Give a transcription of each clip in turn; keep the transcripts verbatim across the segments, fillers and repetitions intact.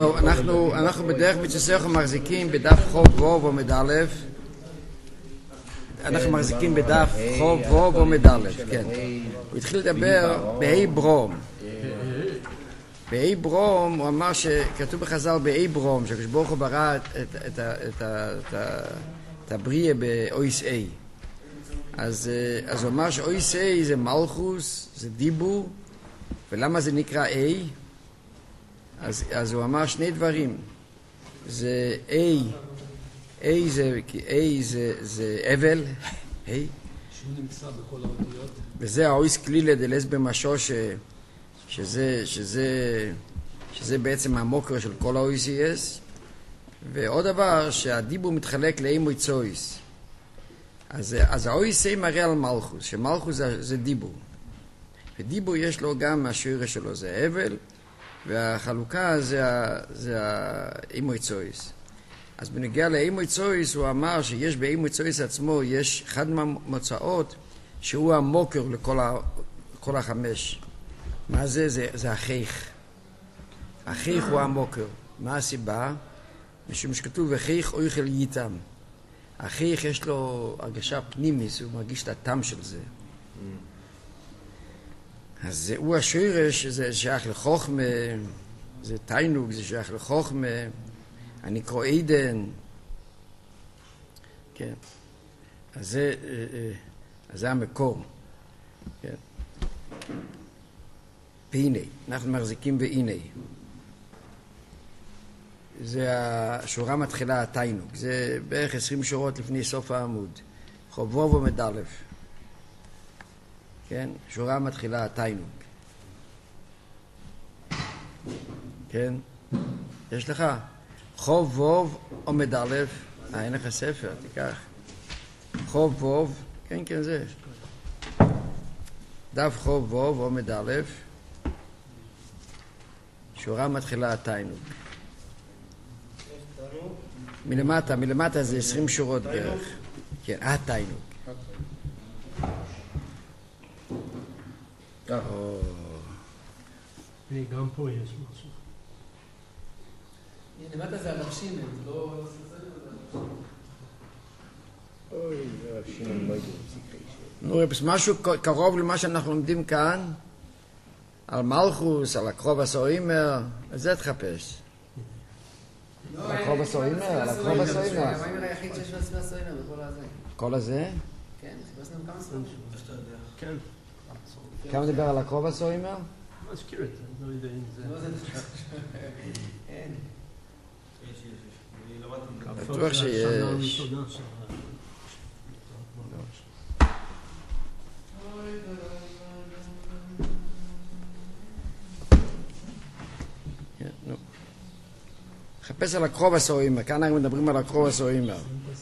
אנחנו, אנחנו בדרך מצוסך מחזיקים בדף חוב ווב עומד א', אנחנו מחזיקים בדף חוב ווב עומד א', כן. הוא התחיל לדבר באי ברום. באי ברום הוא אמר שכתוב בחז"ל באי ברום, שהקדוש ברוך הוא ברא את, את, את, את, את, את הבריאה באויס איי. אז, אז הוא אמר שאויס איי זה מלכוס, זה דיבור, ולמה זה נקרא איי? אז, אז הוא אמר שני דברים. זה A, A זה, A זה, זה אבל, A. שהוא נמצא בכל האותיות. וזה האויס כלילה דלס במשו, ש, שזה, שזה, שזה בעצם המוקר של כל האויסייס. ועוד דבר, שהדיבור מתחלק לאי מויצויס. אז, אז האויסי מראה על מלכוס, שמלכוס זה, זה דיבור. ודיבור יש לו גם השורש שלו, זה אבל, והחלוקה זה, זה האימויצויס. אז בנגיע לאימויצויס הוא אמר שיש באימויצויס עצמו יש אחד מהמוצאות שהוא המוקר לכל ה, כל החמש. מה זה? זה, זה החייך. החייך הוא המוקר. מה הסיבה? משום שכתוב וחייך אויכל ייתם. החייך יש לו הרגשה פנימית, הוא מרגיש את הטעם של זה. אז הוא השורש, זה שייך לחוכמה, זה תיינוג, זה שייך לחוכמה, הנקרא עדן. כן. אז זה, אז זה המקור. כן. והנה, אנחנו מחזיקים והנה. זה השורה מתחילה התיינוג, זה בערך עשרים שורות לפני סוף העמוד. חוב ווב עומד א'. כן, שורה מתחילה התיינוג. כן, יש לך חוב ווב עומד א', אה, אין לך ספר, תיקח. חוב ווב, כן, כן, זה. דף חוב ווב עומד א', שורה מתחילה התיינוג. מלמטה, מלמטה זה עשרים שורות בערך. כן, התיינוג. גם פה יש משהו. למטה זה הרבשים, זה לא... אוי, הרבשים לא יודעים. נו, משהו קרוב למה שאנחנו לומדים כאן, על מלכוס, על הקרוב הסוימר, אז זה תחפש. על הקרוב הסוימר, על הקרוב הסוימר. המיימר היחיד שיש לעצמי הסוימר בכל הזה. כל הזה? כן, חיפשנו כמה סוימר. כן. כמה דיבר על הקרוב הסוימר? מזכיר את זה, לא יודע אם זה... אין. בטוח שיש. חפש על הקרוב הסוימר, כאן אנחנו מדברים על הקרוב הסוימר.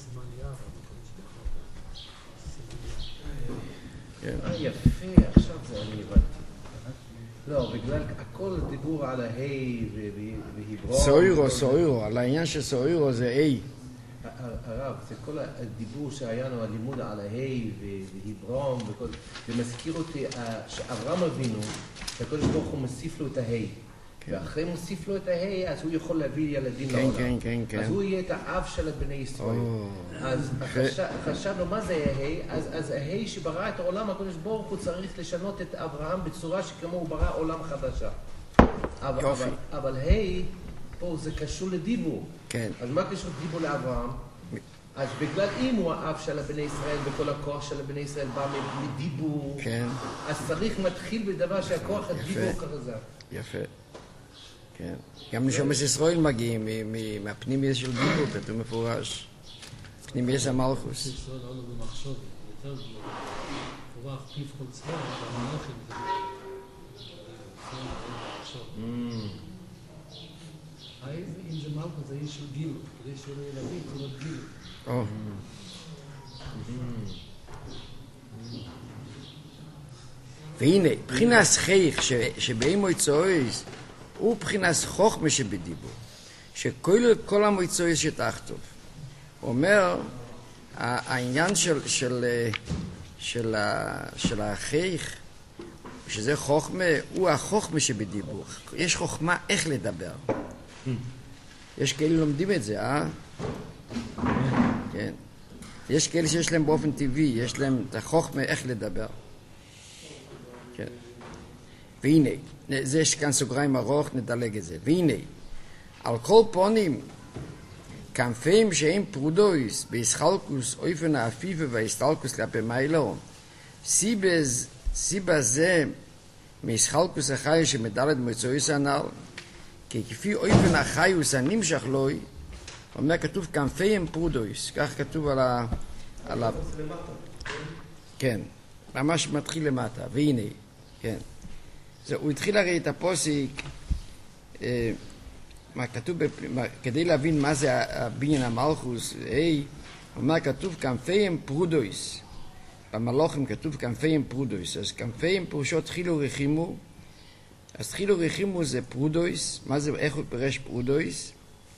יפה, עכשיו זה אני הבנתי. לא, בגלל הכל דיבור על ההי והיברום. סוירו, סוירו, על העניין של סוירו זה איי. הרב, זה כל הדיבור שהיה לנו, הלימוד על ההי והיברום, זה מזכיר אותי שאברהם אבינו, שהקדוש ברוך הוא מוסיף לו את ההי. ואחרי מוסיף לו את ההי, אז הוא יכול להביא ילדים לעולם. כן, כן, כן. אז הוא יהיה את האב של בני ישראל. אז חשבנו, מה זה ההי? אז ההי שברא את העולם, הקדוש ברוך הוא צריך לשנות את אברהם בצורה שכמו הוא ברא עולם חדשה. אבל ההי, פה זה קשור לדיבור. כן. אז מה קשור דיבור לאברהם? אז בגלל אם הוא האב של בני ישראל, וכל הכוח של בני ישראל בא מדיבור, אז צריך מתחיל בדבר שהכוח הדיבור כזה. יפה. כן. גם נשומס ישראל מגיעים מהפנימיות של דיבור, כתוב מפורש. פנימיות המלכוס. ישראל לא במחשוב, יותר פורח פיף כל צבא, והמלאכים זה אם זה מלכוס זה איש של גילו, כדי שהוא לא ילדים, זה לא גילו. והנה, בחינת חייך שבאימויצויס הוא בחינת חוכמה שבדיבור, שכל המויצויס שתחתוב. הוא אומר, העניין של, של, של, של החייך, שזה חוכמה, הוא החוכמה שבדיבור. יש חוכמה איך לדבר. יש כאלה לומדים את זה, אה? כן. יש כאלה שיש להם באופן טבעי, יש להם את החוכמה איך לדבר. כן. והנה, זה יש כאן סוגריים ארוך, נדלג את זה. והנה, על כל פונים, כנפים שהם פרודויס, בישחלקוס, אופן האפיפה וההסתלקוס כלפי מיילו, סיבז, סיבה זה, מישחלקוס החי שמדלת מוצאויס הנ"ל, כי כפי אופן החיוס הנמשך לוי, אומר כתוב כנפיהם פרודויס, כך כתוב על ה... על ה... כן, ממש מתחיל למטה, והנה, כן. זה, הוא התחיל הרי את הפוסיק, אה, מה כתוב, בפ... מה, כדי להבין מה זה הבניין המלכוס, היי, אומר כתוב כנפיהם פרודויס, במלוכים כתוב כנפיהם פרודויס, אז כנפיהם פירושו תחילו רחימו, אז תחילו רחימו זה פרודויס, מה זה, איך הוא פירש פרודויס?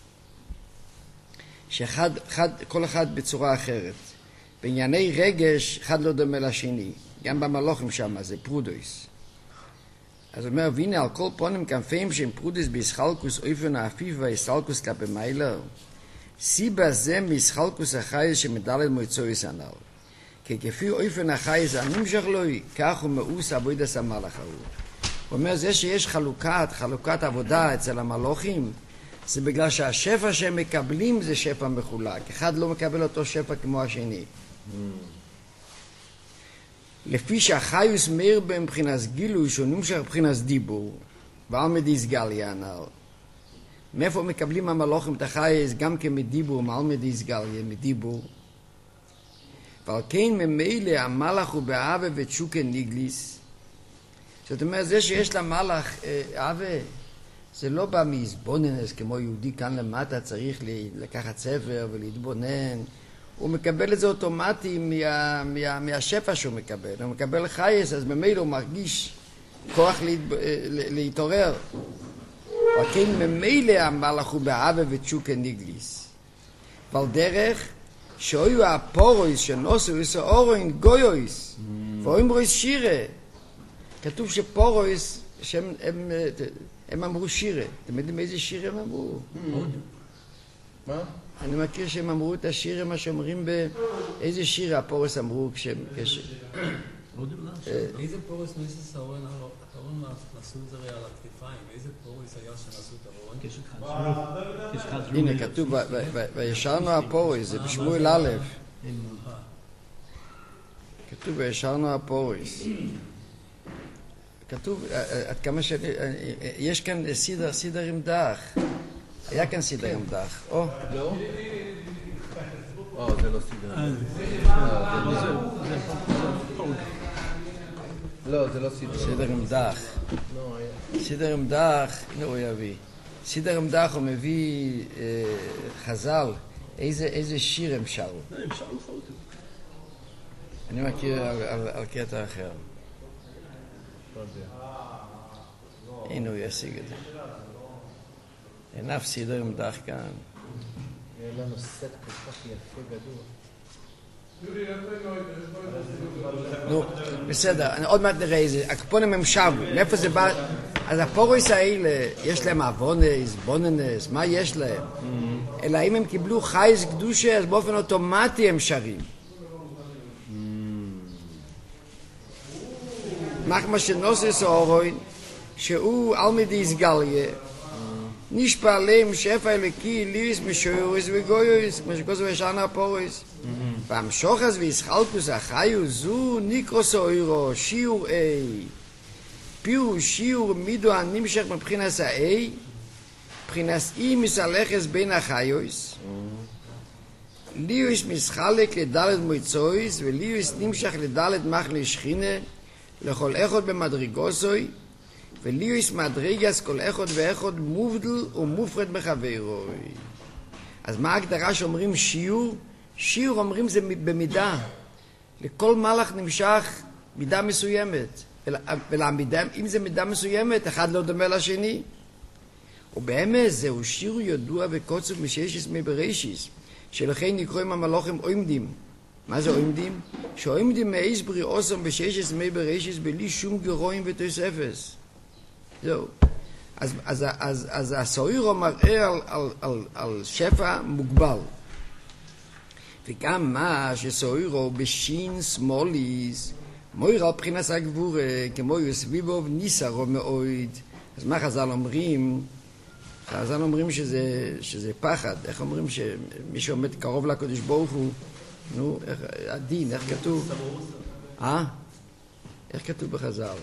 שאחד, אחד, כל אחד בצורה אחרת. בענייני רגש, אחד לא דומה לשני. גם במלוכים שם, זה פרודויס. אז הוא אומר, והנה על כל פונים כנפים שהם פרודויס בישחלקוס אופן האפיף וההסתלקוס כלפי מיילו. סיבה זה מישחלקוס החייס שמדלת מוצאויס הנ"ל. כי כפי אופן החייס הנמשך לוי, כך הוא מאוס עבודת המלאך ההוא. הוא אומר, זה שיש חלוקת, חלוקת עבודה אצל המלוכים, זה בגלל שהשפע שהם מקבלים זה שפע מחולק. אחד לא מקבל אותו שפע כמו השני. Mm. לפי שהחיוס מאיר במבחינת גילוי, שהוא נמשך מבחינת דיבור, ועלמא דיסגליה הנ"ל. מאיפה מקבלים המלוכים את החייס גם כמדיבור, מעלמא דיסגליה, מדיבור. ועל כן ממילא המלאך הוא באהבה ותשוקה ניגליס. זאת אומרת, זה שיש למלאך אהבה, זה לא בא מהסבוננס, כמו יהודי כאן למטה צריך לקחת ספר ולהתבונן. הוא מקבל את זה אוטומטי מה, מה, מהשפע שהוא מקבל. הוא מקבל חייס, אז ממילא הוא מרגיש כוח להת, להתעורר. וכן ממילא המלאך הוא באהבה ותשוקה ניגליס. ועל דרך שהיו הפורויס שנוסו איסו אורוין גויויס, ואומרויס שירה. כתוב שפורויס, שהם... הם, הם אמרו שירה. אתם יודעים איזה שיר הם אמרו? מה? אני מכיר שהם אמרו את השיר, מה שאומרים באיזה שיר הפורס אמרו כשהם... איזה פורס ניסס אהרון נשאו את זה על הכתפיים? איזה פורס היה שנשאו את אהרון? הנה, כתוב, וישרנו הפורס, זה בשמואל א'. כתוב, וישרנו הפורס. כתוב, עד כמה ש... יש כאן סידר, סידר עם דח. היה כאן סידר עם דח. או. לא? או, זה לא סידר. לא, זה לא סידר. סידר עם דח. סידר עם דח, הנה הוא יביא. סידר עם דח הוא מביא חז"ל. איזה שיר הם שרו? הם שרו חלוטין. אני מכיר על קטע אחר. הנה הוא ישיג את זה. אין אף סידר עם דח כאן. אין לנו סט כל כך יפה גדול. נו, בסדר, עוד מעט נראה איזה. הקופונים הם שבו, מאיפה זה בא? אז הפורויס האלה, יש להם אבונס, בוננס, מה יש להם? אלא אם הם קיבלו חייס קדושה, אז באופן אוטומטי הם שרים. מחמה שנוסס אורוין, שהוא אלמא דיסגליה, נשפע עליהם שפע אלוקי, ליריס משוירוס וגויוס, כמו שכוסו ישרנו הפורוס. והמשוחס וישחלקוס החיו זו ניקרוס אוירו, שיעור A. פירוש שיעור מידו הנמשך מבחינס ה-A, מבחינס E מסלחס בין החיוס. ליריס מסחלק לדלת מויצויס, וליריס נמשך לדלת מחנה שכינה, לכל אחד במדרגוסוי, וליריס מדרגס כל אחד ואחד מובדל ומופרד בחברוי. אז מה ההגדרה שאומרים שיעור? שיעור אומרים זה במידה. לכל מלאך נמשך מידה מסוימת. ולמידה, אם זה מידה מסוימת, אחד לא דומה לשני. ובאמת זהו שיעור ידוע וקוצב מששס מבראשיס, שלכן נקרואים המלאכים עומדים. מה זה עומדים? שעומדים מאיס בריאוסם בששס מבראשיס בלי שום גירויים ותוספס. זהו. אז, אז, אז, אז הסוירו מראה על, על, על, על שפע מוגבל. וגם מה שסוירו בשין שמאליס, מויר על בחינס הגבורה, כמו יוסביבו וניסרו מאוד. אז מה חז"ל אומרים? חז"ל אומרים שזה, שזה פחד. איך אומרים שמי שעומד קרוב לקדוש ברוך הוא, נו, איך, הדין, איך כתוב? אה? איך כתוב בחז"ל?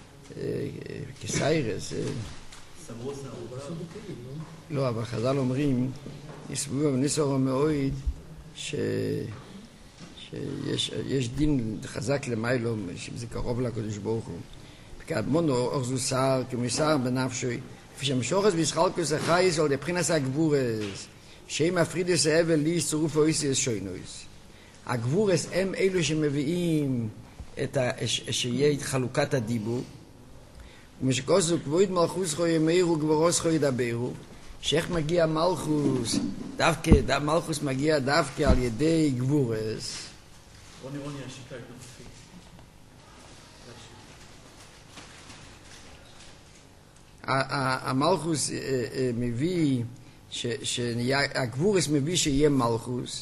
כסיירס. לא, אבל חז"ל אומרים, יוסביבו וניסרו מאוד, ש... שיש יש דין חזק למיילו, שזה קרוב לקדוש ברוך הוא. וכאדמונו אורזו שר, כמסר בנפשוי, ושמשוחס וישחלקוס החייס על דבחינס הגבורס, שם הפרידוס האבל לי צירוף אויסיס שוינויס. הגבורס הם אלו שמביאים את ה... שיהיה חלוקת הדיבור, ומשקוסו כבוד מלכוס חו ימיירו גברוס חו ידברו, שאיך מגיע מלכוס, דווקא, מלכוס מגיע דווקא על ידי גבורס. רוני רוני השיקה את נפשי. המלכוס מביא, הגבורס מביא שיהיה מלכוס,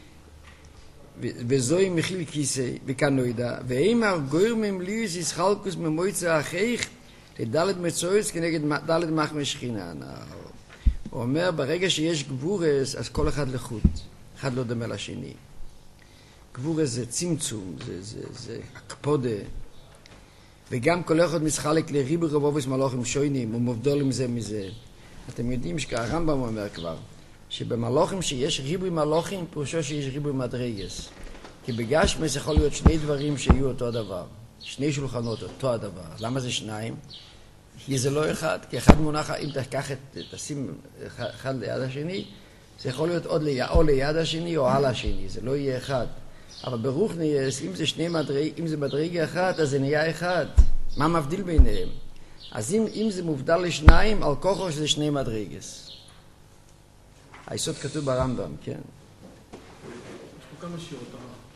וזוהי מכיל כיסא בקנוידה, ואימר גורמים ליוס ישחלקוס ממויצה אחייך לדלת מצויץ כנגד דלת מחמא שכינה. הוא אומר, ברגע שיש גבורס, אז כל אחד לחוד, אחד לא דומה לשני. גבורס זה צמצום, זה, זה, זה הקפודה, וגם כל אחד משחלק לריבו רבובוס מלוכים שוינים ומובדולים זה מזה. אתם יודעים שהרמב"ם אומר כבר, שבמלוכים שיש ריבוי מלוכים, פירושו שיש ריבוי מדרגס. כי בגשמס יכול להיות שני דברים שיהיו אותו דבר. שני שולחנות אותו הדבר. למה זה שניים? כי זה לא אחד, כי אחד מונח, אם תקח את, תשים אחד ליד השני, זה יכול להיות עוד ליד, או ליד השני או על השני, זה לא יהיה אחד. אבל ברוחניאס, אם זה שני מדרג, אם זה מדרגה אחת, אז זה נהיה אחד. מה מבדיל ביניהם? אז אם, אם זה מובדל לשניים, על כוחו שזה שני מדרגס. היסוד כתוב ברמב"ם, כן. יש פה כמה שירות,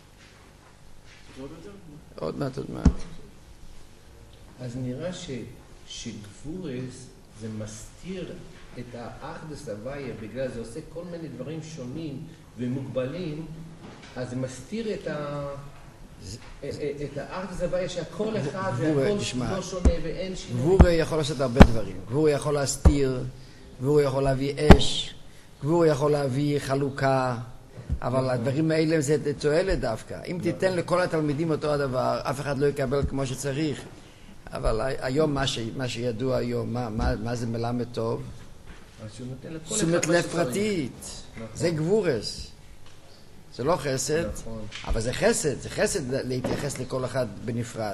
עוד מעט, עוד מעט. אז נראה ש, שגבורס זה מסתיר את האחדס הוויה, בגלל זה עושה כל מיני דברים שונים ומוגבלים, אז זה מסתיר את ה... את האחדס הוויה שהכל אחד והכל לא שונה ואין שינוי. גבורה יכול לעשות הרבה דברים. גבורה יכול להסתיר, גבורה יכול להביא אש, גבורה יכול להביא חלוקה, אבל הדברים האלה זה תועלת דווקא. אם תיתן לכל התלמידים אותו הדבר, אף אחד לא יקבל כמו שצריך. אבל היום, מה, ש... מה שידוע היום, מה, מה, מה זה מלמד טוב? תשומת לב פרטית. זה גבורס. זה לא חסד, אבל זה חסד. זה חסד להתייחס לכל אחד בנפרד.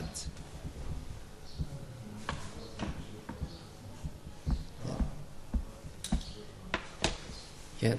כן.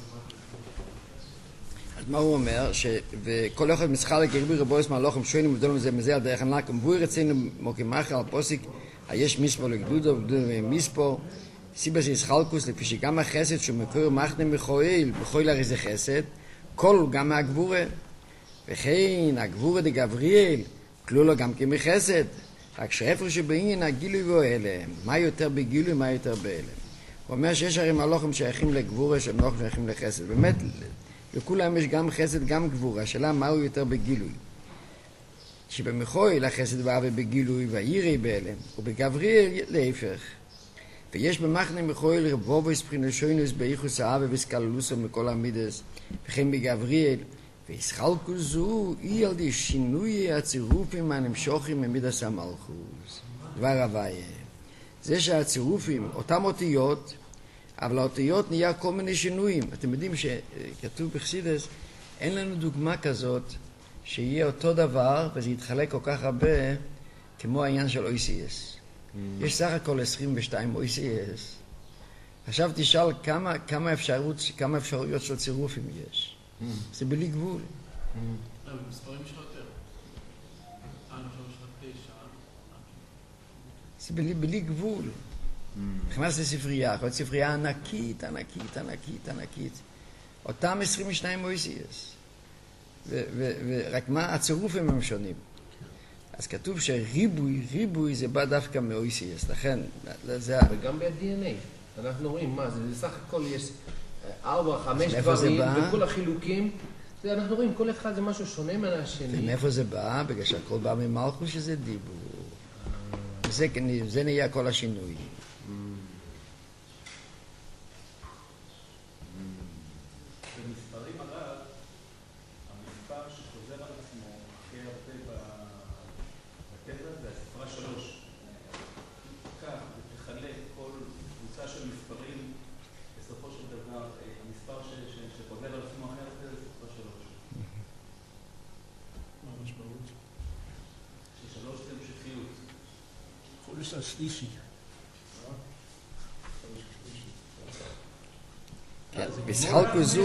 אז מה הוא אומר? ש... וכל אחד משחק לריבוי רבויס מהלוחם שוינים ובדולים זה מזה על דרך הנק, ומבואי רצינו מוקימחה על פוסיק, היש מספור לגדודו ובדולים מספור, סיבה שישחלקוס, לפי שגם החסד שהוא מקור מחנה מחויל, בחויל הרי זה חסד, כל גם מהגבורה, וכן הגבורה דגבריאל, כלו לו גם כמחסד, רק שאיפה שבעניין הגילוי ואוהלם, מה יותר בגילוי, מה יותר בהלם. הוא אומר שיש הרי מהלוחם שייכים לגבורה, שהם לא שייכים לחסד. באמת, לכולם יש גם חסד, גם גבורה. השאלה מהו יותר בגילוי. שבמחוי לחסד ואהבה בגילוי והירי בהלם, ובגבריאל להפך. ויש במחנה מחוי לרבובוס פרינושוינוס באיחוס האהבה וסקללוסו מכל המידס, וכן בגבריאל, וישחלקו זו אי על די שינוי הצירופים הנמשוכים ממידס המלכוס. דבר הוויה. זה שהצירופים, אותם אותיות, אבל האותיות נהיה כל מיני שינויים. אתם יודעים שכתוב בחסידס, אין לנו דוגמה כזאת שיהיה אותו דבר וזה יתחלק כל כך הרבה כמו העניין של או סי אס. Mm. יש סך הכל עשרים ושתיים או סי אס. עכשיו תשאל כמה, כמה, אפשרות, כמה אפשרויות של צירופים יש. Mm. זה בלי גבול. Mm. אבל מספרים שלך יותר. אה, אני חושב שלך תשע. זה בלי, בלי גבול. נכנס לספרייה, יכול להיות ספרייה ענקית, ענקית, ענקית, ענקית. אותם עשרים ושתיים או סי אס. ורק מה, הצירופים הם שונים. אז כתוב שריבוי, ריבוי זה בא דווקא מאויסיאס, לכן, זה... וגם ב-די אן איי, אנחנו רואים מה זה, בסך הכל יש ארבע, חמש מאיפה זה דברים, בא? וכל החילוקים, זה אנחנו רואים, כל אחד זה משהו שונה מהשני. ומאיפה זה בא? בגלל שהכל בא ממלכות שזה דיבור. וזה זה נהיה כל השינוי. במספרים הרב, המספר שחוזר על עצמו הכי הרבה בטבע זה הספרה שלוש. כך, ותחלק כל קבוצה של מספרים, בסופו של דבר, המספר שחוזר על עצמו הכי הרבה זה ספרה שלוש. מה המשמעות? ששלוש זה המשכיות. חודש השלישי. בשחלקו זו...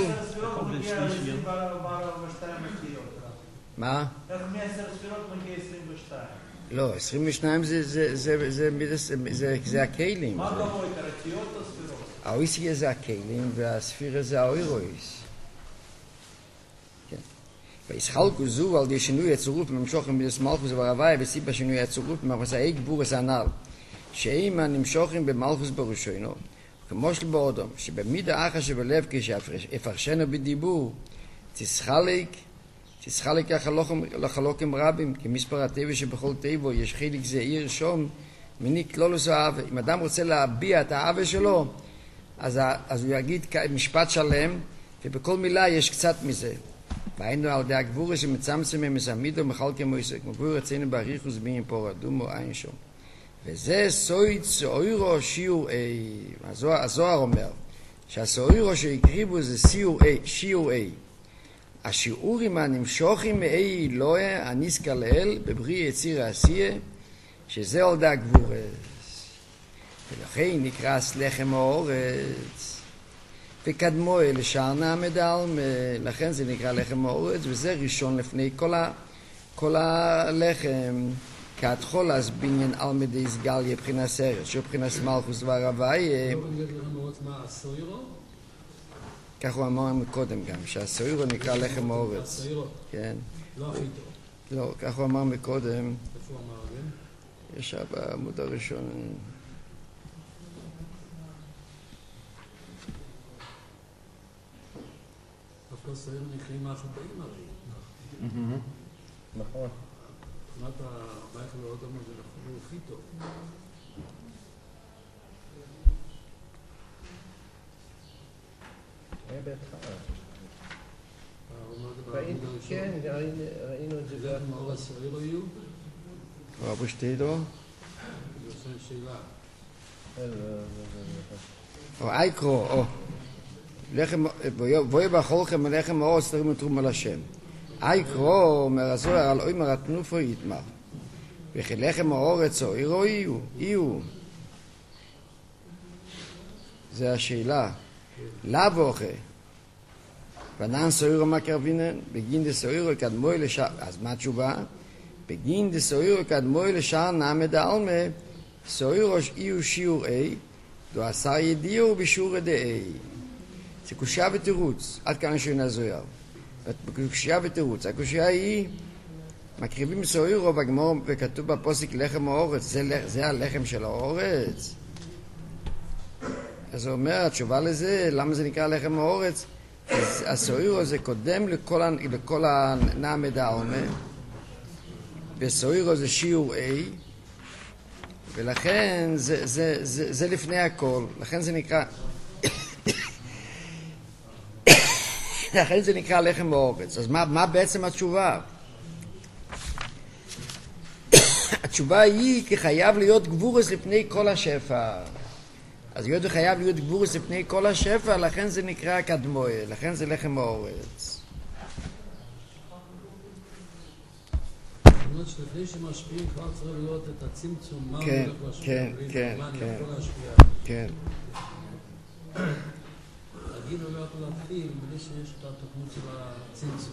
מה? איך מעשר ספירות מגיע עשרים ושתיים? לא, עשרים ושתיים זה, זה, זה, זה, זה, זה, זה הכלים. מה גבוה יותר, אותיות או ספירות? האויסיה זה הכלים והספירה זה האוירויס. כן. וישחלקו זו על ידי שינוי הצירוף ממשוכם בדס מלכוס והרוויה וסיבה שינוי הצירוף ממסעי גבורס הנ"ל שאם הנמשוכם במלכוס בראשינו כמו של באודום שבמידה אחת שבלב כשיפרשנו בדיבור תשחלק תשחלק לחלוקים רבים כמספר הטבע שבכל טבע יש חלק זעיר שום מיני כלולוס האהבה. אם אדם רוצה להביע את האהבה שלו אז, אז הוא יגיד משפט שלם ובכל מילה יש קצת מזה. והיינו על די הגבורה שמצמצם מסעמידו מחלקם מויסק מבוא רצינו בעריכוס בין פה רדומו אין שום וזה סויד סוירו שיעור A. הזוהר אומר שהסוירו שהקריבו זה שיעור A. השיעורים הנמשוכים מ-A אלוהה הניסקה לאל בבריא יציר העשייה שזה על די הגבורה ולכן נקרא לחם האורץ וקדמו אל שערנה מדלמה, לכן זה נקרא לחם האורץ, וזה ראשון לפני כל, ה, כל הלחם. כהתחול אז בניין על מדי סגל יבחינה סרט, שהוא בחינה מלכוס והרוויה. לא בנגד לחם האורץ מה, הסוירו? כך הוא אמר מקודם גם, שהסוירו נקרא לחם האורץ. הסוירו? כן. לא הכי טוב. לא, כך הוא אמר מקודם. איפה הוא אמר את זה? ישב בעמוד הראשון. דווקא הסוירו נקראים מהחטאים הרי. נכון. מבחינת הבית ועוד אמר זה לחלו הכי טוב. היה בהתחלה. ראינו, כן, ראינו את זה. זה מה אור הסוירו יהיו? רבו שתידו. זה עושה שאלה. או אייקרו, או. בואי באכולכם לחם האורץ תרימו תרומה לשם. אייקרו אומר הזוהר על אוי מרתנופו יתמר. וכי לחם האורץ או אירו יהיו, יהיו. זה השאלה. לאו אוכל. ונען סוירו מה קרבינן? בגין דה סוירו קדמוי לשער. אז מה התשובה? בגין דה סוירו קדמוי לשער נעמד העלמה סוירו יהיו שיעור A דו עשר ידיעו בשיעור דה A. זה קושיה ותירוץ. עד כאן שונה הזוהר. קושיה ותירוץ. הקושיה היא מקריבים סוירו בגמור וכתוב בפוסק לחם האורץ. זה, זה הלחם של האורץ. אז הוא אומר, התשובה לזה, למה זה נקרא לחם האורץ? הסוירו זה קודם לכל, לכל הנעמד העלמה, וסוירו זה שיעור A, ולכן זה, זה, זה, זה לפני הכל, לכן זה נקרא, לכן זה נקרא לחם האורץ. אז מה, מה בעצם התשובה? התשובה היא כי חייב להיות גבורס לפני כל השפע. אז יהוד חייב להיות גבורס לפני כל השפע, לכן זה נקרא קדמוי, לכן זה לחם האורץ. זאת אומרת שלפני שמשפיעים כבר צריך לראות את הצמצום, מה כן, הולך להשפיע, כן, כן, מה אני כן. יכול להשפיע. כן. להגיד לא יכול להתחיל בלי שיש את התוכנית של הצמצום.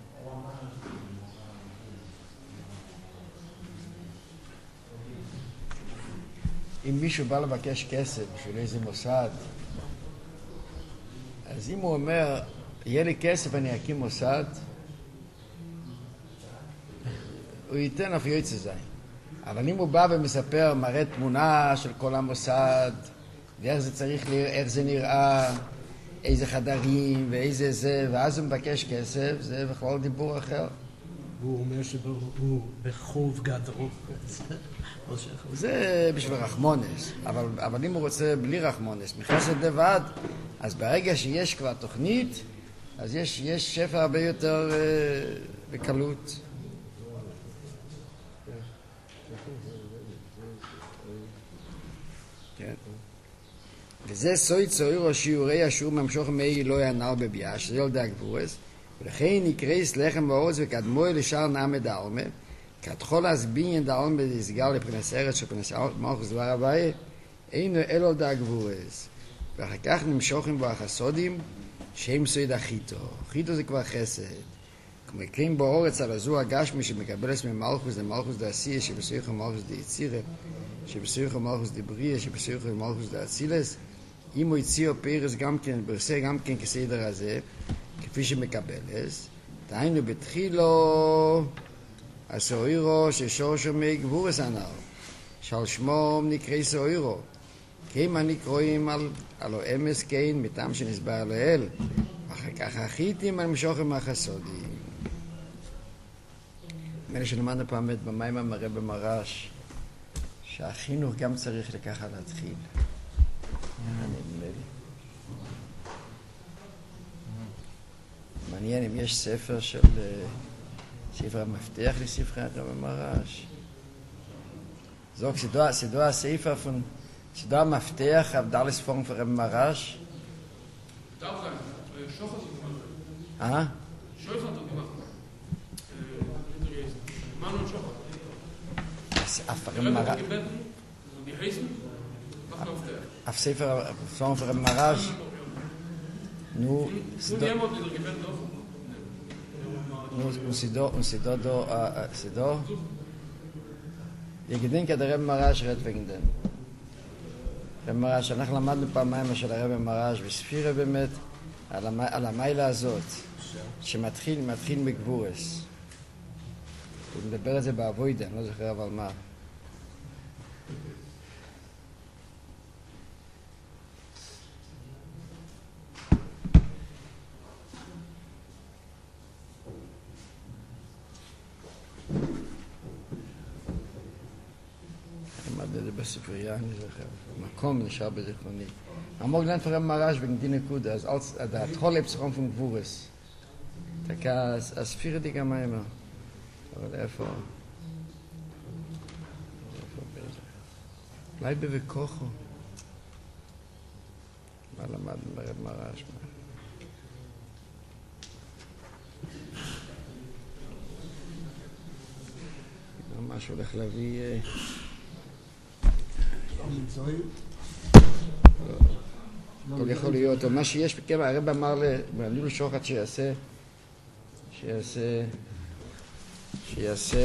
אם מישהו בא לבקש כסף בשביל איזה מוסד, אז אם הוא אומר, יהיה לי כסף אני אקים מוסד, הוא ייתן אף יוצא זין. אבל אם הוא בא ומספר, מראה תמונה של כל המוסד, ואיך זה צריך, איך זה נראה, איזה חדרים ואיזה זה, ואז הוא מבקש כסף, זה בכלל דיבור אחר. הוא אומר שהוא בחוב גדול. זה בשביל רחמונס, אבל, אבל אם הוא רוצה בלי רחמונס, מחסד לבד, אז ברגע שיש כבר תוכנית, אז יש, יש שפע הרבה יותר אה, בקלות. כן. וזה סוי צוירו שיעורי השיעור ממשוך מי לא ינר בביאה, שזה ילדי הגבורס, ולכן נקרייס לחם ואורץ וקדמוי לשאר נעמד דעלמה, כתחול הסבינין דעלמה בדסגר לפרנס ארץ שפרנס מלכוס דבר הבאה, אינו אלו דה הגבורס. ואחר כך נמשוכם בו החסודים, שהם סויד החיתו. חיתו זה כבר חסד. כמו כן באורץ על הזו הגשמי שמקבלס ממלכוס למלכוס דעשייה, שבסויכו מלכוס דעצירה, שבסויכו מלכוס דבריה, שבסויכו מלכוס דעצילס, אם הוא הציעו פירס גם כן, ברסה גם כן כסדר הזה, כפי שמקבלס, תהיינו בתחילו הסוירו ששורשו מי גבורס הנר, שעל שמו נקרא סוירו, כמה נקרואים על, על אמס כן, מטעם שנסבר לאל, אחר כך החיתים על משוכם החסודים. אלה שלמדנו פעם במים המראה במרש, שהחינוך גם צריך לקחת להתחיל. נדמה לי. מעניין אם יש ספר של ספר המפתח לספרי הרב מרש. זוג סדו הספר פון סדו המפתח הבדלס פון פון הרב מרש. אה? אף ספר פון פון הרב מרש. נו, un sido un sido do a sido יגדין כדרב מרש רד וגנדן רב מרש, אנחנו למדנו פעמיים של הרב מרש בספירה באמת על, המ... על המיילה הזאת שמתחיל מתחיל מגבורס. הוא מדבר את זה בעבודה, אני לא זוכר אבל מה. בספרייה, אני זוכר. מקום נשאר בזיכרוני. אמור גלן פרם מרש וגנדי נקודה, אז als der Trolle פסחום von גבורס. תקע, אז ספיר די גם האמר. אבל איפה? איפה בזה? אולי בבקוחו. מה למדנו ברב מרש? ממש הולך להביא... הכל יכול להיות, או מה שיש, הרב אמר לניהול שוחט שיעשה שיעשה שיעשה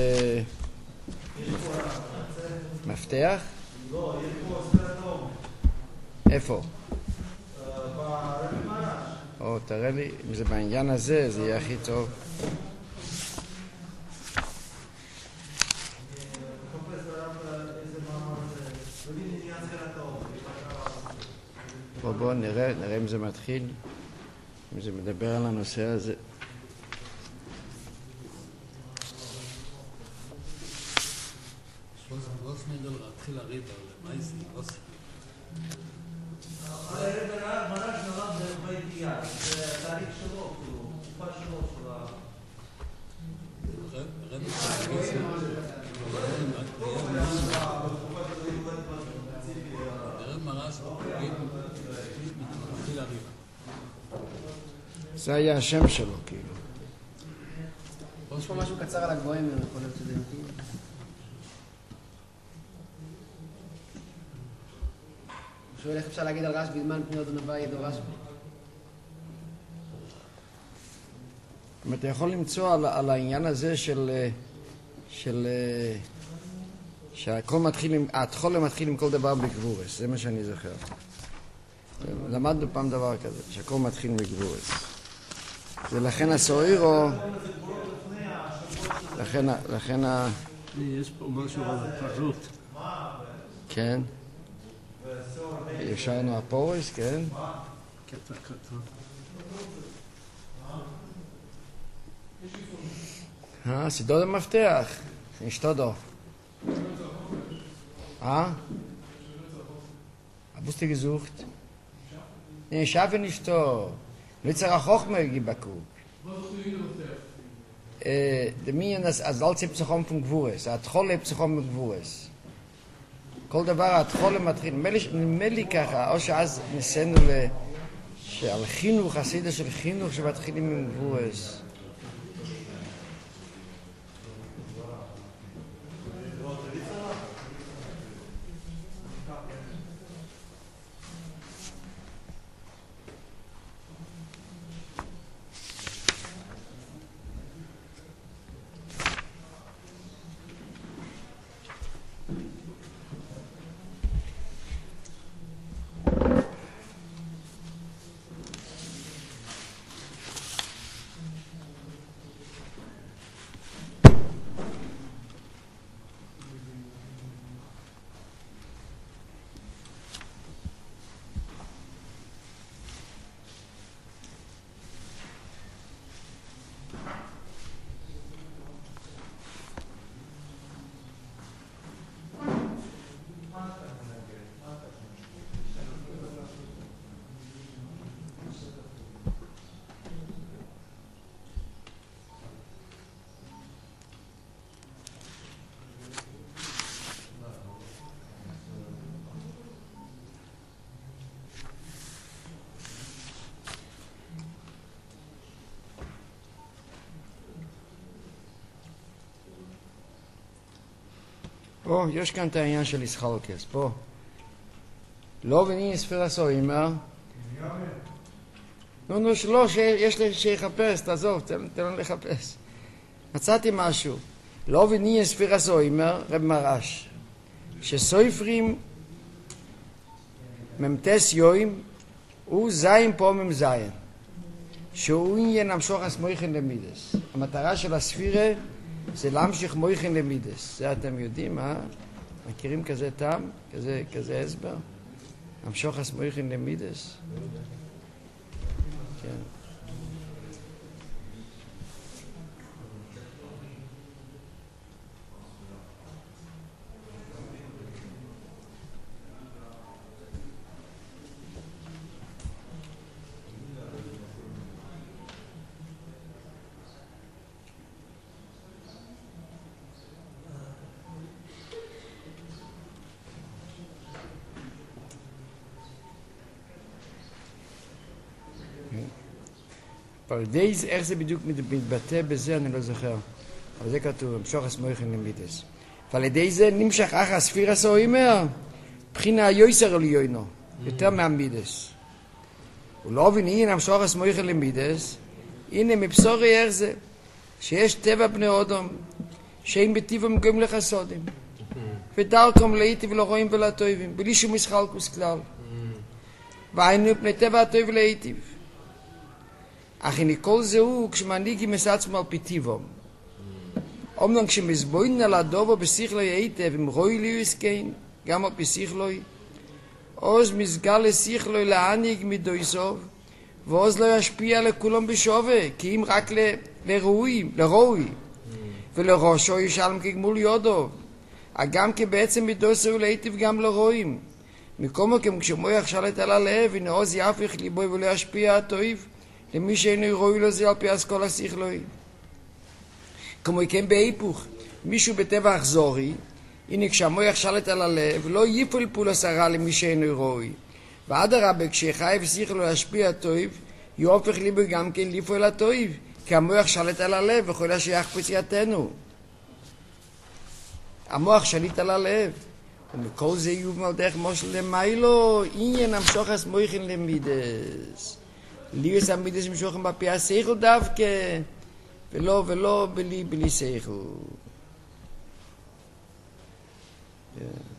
מפתח? לא, יש פה סרטון. איפה? ברב מרש. או, תראה לי, אם זה בעניין הזה, זה יהיה הכי טוב. בוא בוא נראה, נראה אם זה מתחיל, אם זה מדבר על הנושא הזה. was mir da להתחיל לריב על מה זה, was הרב מרש נולד בביתיה, זה התאריך שלו, תקופה שלו של ה... הרב מרש מתחיל לריב. זה היה השם שלו, כאילו. יש פה משהו קצר על הגבוהים, יכול להיות שזה מתאים. הוא שואל איך אפשר להגיד על רשב"י, זמן פני עוד נבע ידו רשב"י. אם אתה יכול למצוא על, על העניין הזה של, של, שהכל מתחיל עם, התחולה מתחיל עם כל דבר בגבורס, זה מה שאני זוכר. למדנו פעם דבר כזה, שהכל מתחיל מגבורס. ולכן הסוהירו... לכן, לכן ה... יש פה משהו על הפרות. כן. ישרנו הפורס, כן. קטע קטן. אה, סידור המפתח. נשתודו. אה? Hast du gesucht? Nee, ich schaffe nicht so. Nicht so hoch mehr gebackt. Äh, der Minion das als als Psychom vom Gewurz, hat Holle Psychom vom Gewurz. Kol davar hat Holle matrin, melish melika, או שאז ניסינו ל שעל חינוך, הסידה של חינוך שמתחילים עם גבורס. פה, יש כאן את העניין של ישחלקס, פה. לא וני ספירה סוימר. נו, נו, שלא, שיש לי שיחפש, תעזוב, תן לנו לחפש. מצאתי משהו. לא וני ספירה סוימר, רב מרש. שסויפרים ממתס יוים, הוא זין פה ממזיין. שהוא עניין המשוך הסמויכן למידס. המטרה של הספירה זה להמשיך מויכן למידס. זה אתם יודעים, אה? מכירים כזה טעם? כזה, כזה הסבר? המשוך הסמויכן למידס? כן. אבל די זה, איך זה בדיוק מתבטא בזה, אני לא זוכר. אבל זה כתוב, המשוך הסמויכן למידס. אבל ידי זה נמשך אחר הספיר עשו אימר, בחינה היוסר על יוינו, יותר מהמידס. ולא ונהיין המשוך הסמויכן למידס, הנה מבשורי איך זה, שיש טבע בני אודום, שאין בטיבם גם לחסודים, ודרכם להיטיב ולא רואים ולטויבים, בלי שום משחלקוס כלל. והיינו פני טבע הטוב להיטיב. אך הנה כל זהו כשמנהיגים את עצמו על פי טיבום. אומנם כשמזבוין על הדובו בשיחלוי היטב, אם רואי לי יסקיין, גם על פי שיחלוי, עוז מסגל לשיחלוי להניג מדויסוב, ועוז לא ישפיע לכולם בשווה, כי אם רק לרואי, לרואי, ולראשו ישלם כגמול יודו, גם כי בעצם מדויסוב להיטב גם לרואים. מכל מקום כשמויח שלט על הלב, הנה עוז יהפך ליבוי ולא ישפיע הטויב, למי שאינו רואי לו זה על פי אסכול השיחלוי. כמו כן בהיפוך, מישהו בטבע אכזורי, הנה כשהמויח שלט על הלב, לא ייפול פולס הרע למי שאינו רואי. ואדרבה, כשחייב שיחלו להשפיע הטויב, יהפך ליבוי גם כן ליפול הטויב, כי המויח שלט על הלב וכל השייך פציעתנו. המוח שליט על הלב. ומכל זה יובן על דרך מושל למיילו, עניין המשוך הסמויכן למידס. ליוס המידס משוכן בפי השכל דווקא, ולא, ולא בלי, בלי שכל. Yeah.